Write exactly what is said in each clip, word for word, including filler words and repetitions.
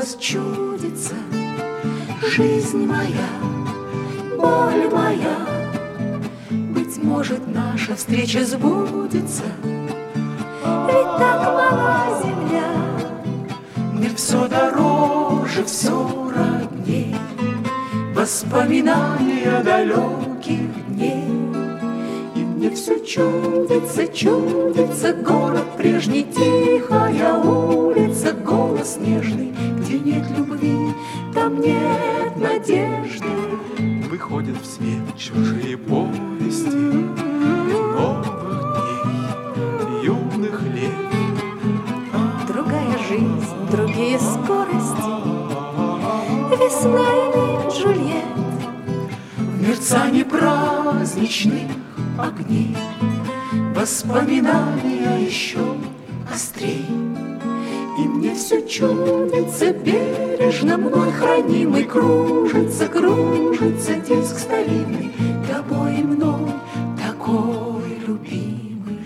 голос чудится. Жизнь моя, боль моя, быть может, наша встреча сбудется. Ведь так мала земля, мне все дороже, все родней, воспоминания далеких дней. И мне все чудится, чудится город прежний, тихая улица, голос нежный. Где нет любви, там нет надежды. Выходят в свет чужие повести новых дней, юных лет. Другая жизнь, другие скорости, весна и Джульет. В мерцании праздничных огней воспоминания еще острей. И мне все чудится, бережно мной хранимый, кружится, кружится диск старинный, тобой и мной такой любимый.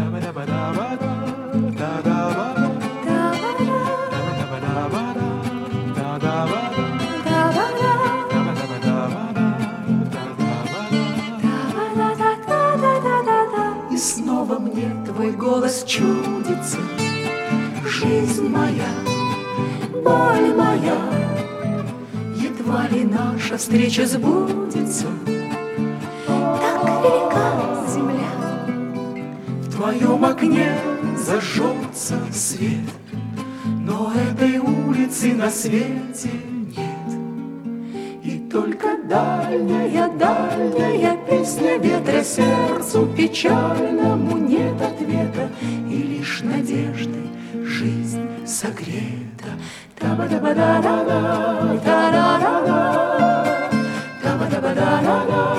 И снова мне твой голос чудится. Жизнь моя, боль моя, едва ли наша встреча сбудется. Так велика земля, В твоем окне зажжется свет, но этой улицы на свете нет. и только дальняя, дальняя песня ветра сердцу печальному нет ответа, и лишь надеждой жизнь согрета. Таба-таба-да-да-да, та-да-да-да, таба-таба-да-да-да.